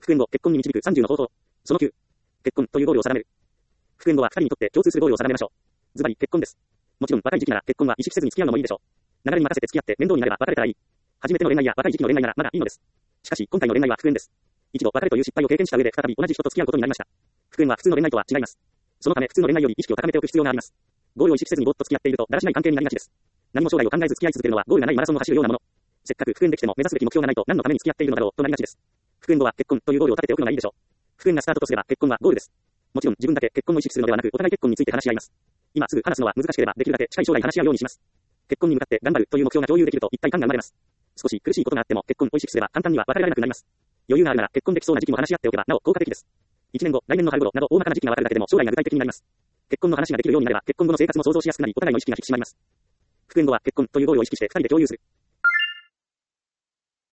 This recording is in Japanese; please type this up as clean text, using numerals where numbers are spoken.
復縁後、結婚に導く30の方法。その9。結婚というゴールを定める。復縁後は2人にとって共通するゴールを定めましょう。ズバリ、結婚です。もちろん、若い時期なら結婚は意識せずに付き合うのもいいでしょう。流れに任せて付き合って面倒になれば別れたらいい。初めての恋愛や若い時期の恋愛ならまだいいのです。しかし、今回の恋愛は復縁です。一度別れという失敗を経験した上で再び同じ人と付き合うことになりました。復縁は普通の恋愛とは違います。そのため普通の恋愛より意識を高めておく必要があります。ゴールを意識せずにぼっと付き合っているとだらしない関係になりがちです。何も将来を考えず付き合い続けるのはゴールがないマラソンを走るようなもの。せっかく復縁できても目指すべき目標がないと何のために付き合っているのだろうとなりがちです。復縁後は結婚というゴールを立てておくのがいいでしょう。復縁がスタートとすれば結婚はゴールです。もちろん自分だけ結婚を意識するのではなくお互い結婚について話し合います。今すぐ話すのは難しければできるだけ近い将来話し合うようにします。結婚に向かって頑張るという目標が共有できると一体感が生まれます。少し苦しいことがあっても結婚を意識すれば簡単には別れられなくなります。余裕があるなら結婚できそうな時期も話し合っておけばなお効果的です。1年後、来年の春頃など大まかな時期がわかるだけでも将来が具体的になります。結婚の話ができるようになれば結婚後の生活も想像しやすくなりお互いの意識が引き締まります。復縁後は結婚というゴールを意識して2人で共有する。